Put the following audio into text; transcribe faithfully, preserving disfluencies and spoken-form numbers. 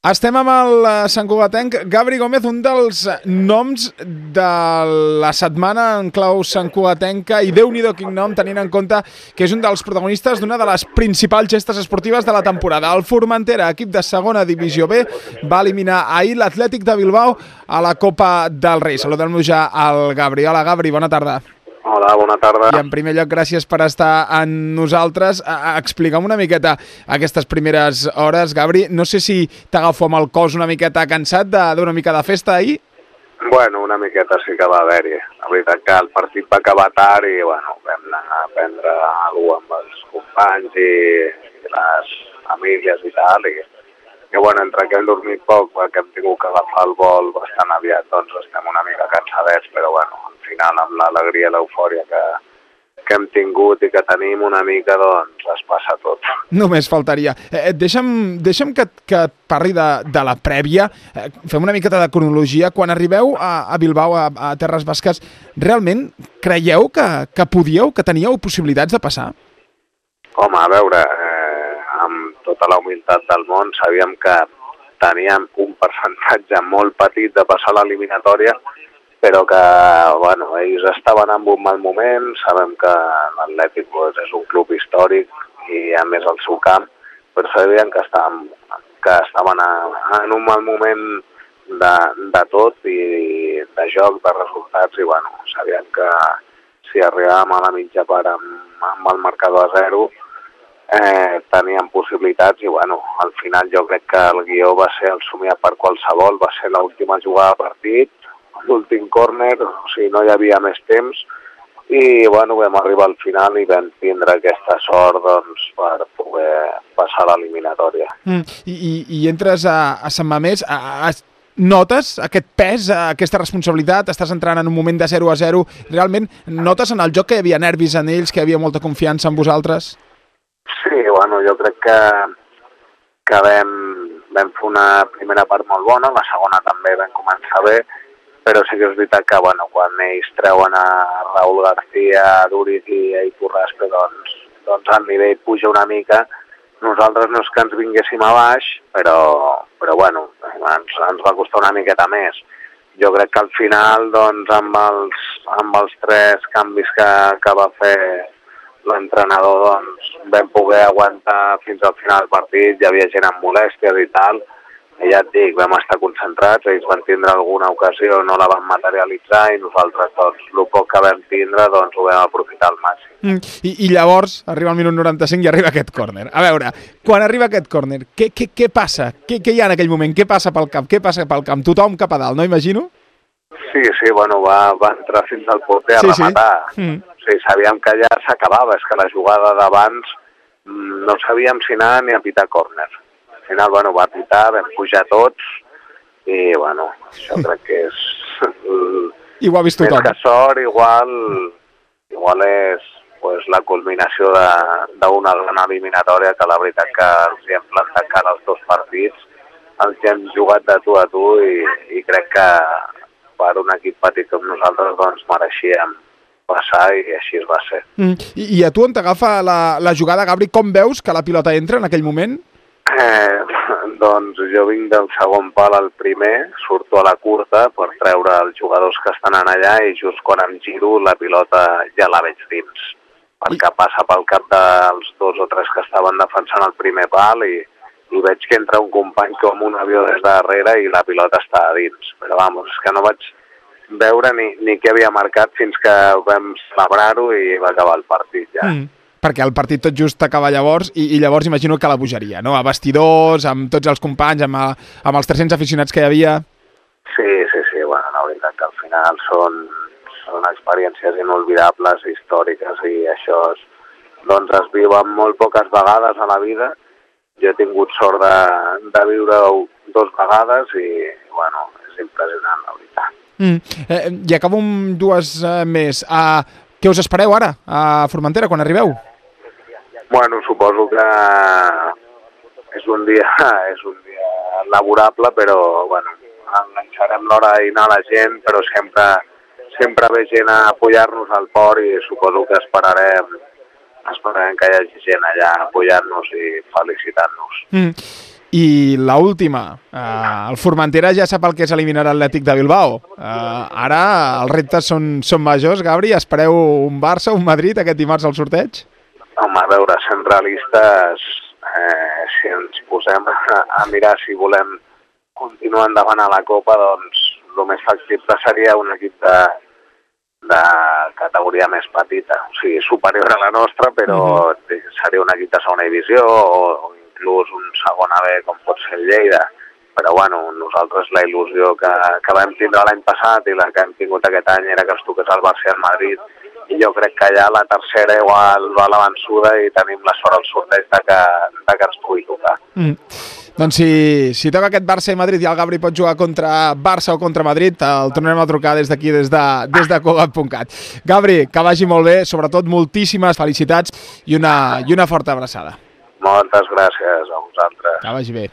Estem amb el Sant Cugatenc. Gabri Gómez, un dels noms de la setmana en clau Sant Cugatenca, i Déu-n'hi-do quin nom, tenint en compte que és un dels protagonistes d'una de les principals gestes esportives de la temporada. El Formentera, equip de segona divisió B, va eliminar ahir l'Atlètic de Bilbao a la Copa del Rei. Saludem-lo ja al Gabri. Hola, Gabri, bona tarda. Hola, bona tarda. I en primer lloc, gràcies per estar amb nosaltres. Explica'm una miqueta aquestes primeres hores, Gabri. No sé si t'agafo amb el cos una miqueta cansat d'una mica de festa ahir? Bueno, una miqueta sí que va haver-hi. La veritat que el partit va acabar tard i bueno, vam anar a prendre alguna cosa amb els companys i, i les famílies i tal. I, i bueno, entre que hem dormit poc, que hem tingut que agafar el vol bastant aviat, doncs estem una mica cansadets, però bueno, al final amb l'alegria i l'eufòria que, que hem tingut i que tenim una mica, doncs es passa tot. Només faltaria. Eh, deixa'm, deixa'm que, que et parli de, de la prèvia. Eh, fem una miqueta de cronologia. Quan arribeu a, a Bilbao, a, a Terres Basques, realment creieu que, que podíeu, que teníeu possibilitats de passar? Home, a veure, eh, amb tota la humilitat del món, sabíem que teníem un percentatge molt petit de passar l'eliminatòria, però que, bueno, ells estaven en un mal moment. Sabem que l'Atlètic pues, és un club històric i a més el seu camp, però sabien que estaven, que estaven a, en un mal moment de, de tot i de joc, de resultats, i bueno, sabien que si arribàvem a la mitja part amb, amb el marcador a zero, eh, teníem possibilitats i bueno, al final jo crec que el guió va ser el somiar per qualsevol, va ser l'última jugada de partit, l'últim córner, o sigui, no hi havia més temps i bueno, vam arribar al final i vam tindre aquesta sort doncs, per poder passar l'eliminatòria. Mm, i, i, I entres a, a Sant Mamés, a, a, notes aquest pes, aquesta responsabilitat, estàs entrant en un moment de zero a zero, realment notes en el joc que hi havia nervis en ells, que hi havia molta confiança en vosaltres? Sí, bueno, jo crec que, que vam, vam fer una primera part molt bona, la segona també vam començar bé, però sí que és veritat que bueno, quan ells treuen a Raúl García, a Duriz i a Iturraspe, doncs, doncs el nivell puja una mica. Nosaltres no és que ens vinguéssim a baix, però, però bueno, ens, ens va costar una miqueta més. Jo crec que al final, doncs, amb els, amb els tres canvis que, que va fer l'entrenador, doncs, vam poder aguantar fins al final del partit. Hi havia gent amb molèsties i tal, i ja et dic, vam estar concentrats, ells van tindre alguna ocasió, no la van materialitzar i nosaltres, doncs, el poc que vam tindre, doncs, ho vam aprofitar al màxim. Mm, i, I llavors, arriba el minut noranta-cinc i arriba aquest córner. A veure, quan arriba aquest córner, què, què, què passa? Què, què hi ha en aquell moment? Què passa pel camp? Què passa pel camp? Tothom cap a dalt, no imagino? Sí, sí, bueno, va, va entrar fins al porter a sí, rematar. Sí. Mm. Sí, sabíem que ja s'acabava, és que la jugada d'abans no sabíem si anar ni a pitar córner. Al final, bueno, va pitar, vam pujar tots i, bueno, això crec que és... I ho ha vist tothom. Més que sort, igual, igual és pues, la culminació d'una gran eliminatòria que la veritat que els hem plantat cara als dos partits, els hem jugat de tu a tu i, i crec que per un equip petit com nosaltres doncs mereixíem passar i així es va ser. Mm. I, I a tu on t'agafa la, la jugada, Gabri, com veus que la pilota entra en aquell moment? Eh, doncs jo vinc del segon pal al primer, surto a la curta per treure els jugadors que estan allà i just quan em giro la pilota ja la veig dins, perquè passa pel cap dels dos o tres que estaven defensant el primer pal i, i veig que entra un company com un avió des de darrere i la pilota està a dins, però vamos, és que no vaig veure ni, ni què havia marcat fins que vam celebrar-ho i va acabar el partit ja. Mm. Perquè el partit tot just acaba llavors i, i llavors imagino que la bogeria, no? A vestidors, amb tots els companys, amb, a, amb els tres-cents aficionats que hi havia. Sí, sí, sí, bueno, la veritat que al final són, són experiències inolvidables, històriques i això es, doncs es viuen molt poques vegades a la vida. Jo he tingut sort de, de viure-ho dos vegades i, bueno, és impressionant, la veritat. Mm. Eh, I acabo amb dues eh, més. Uh, què us espereu ara a Formentera quan arribeu? Bueno, suposo que és un dia, és un dia laborable, però bueno, enganxarem l'hora d'anar a la gent, però sempre, sempre ve gent a apoyar-nos al port i suposo que esperarem, esperarem que hi hagi gent allà apoyant-nos i felicitant-nos. Mm. I l'última, uh, el Formentera ja sap el que és eliminar l'Atlètic de Bilbao. Uh, ara els reptes són, són majors, Gabri. Espereu un Barça, un Madrid aquest dimarts al sorteig? Home, a veure, sent realistes, eh, si ens posem a, a mirar si volem continuar endavant a la Copa, doncs el més factible seria un equip de, de categoria més petita, o sigui, superior a la nostra, però uh-huh. seria un equip de segona divisió o, o inclús un segon A B com pot ser el Lleida. Però bueno, nosaltres la il·lusió que, que vam tindre l'any passat i la que hem tingut aquest any era que es toqués el Barça i el Madrid, i jo crec que ja la tercera igual va a la vençuda i tenim la sort al sorteig de que, de que ens pugui tocar. Mm. Doncs si, si toca aquest Barça i Madrid i el Gabri pot jugar contra Barça o contra Madrid, el tornarem a trucar des d'aquí, des de, des de Cugat punt cat. Gabri, que vagi molt bé, sobretot moltíssimes felicitats i una, i una forta abraçada. Moltes gràcies a vosaltres. Que vagi bé.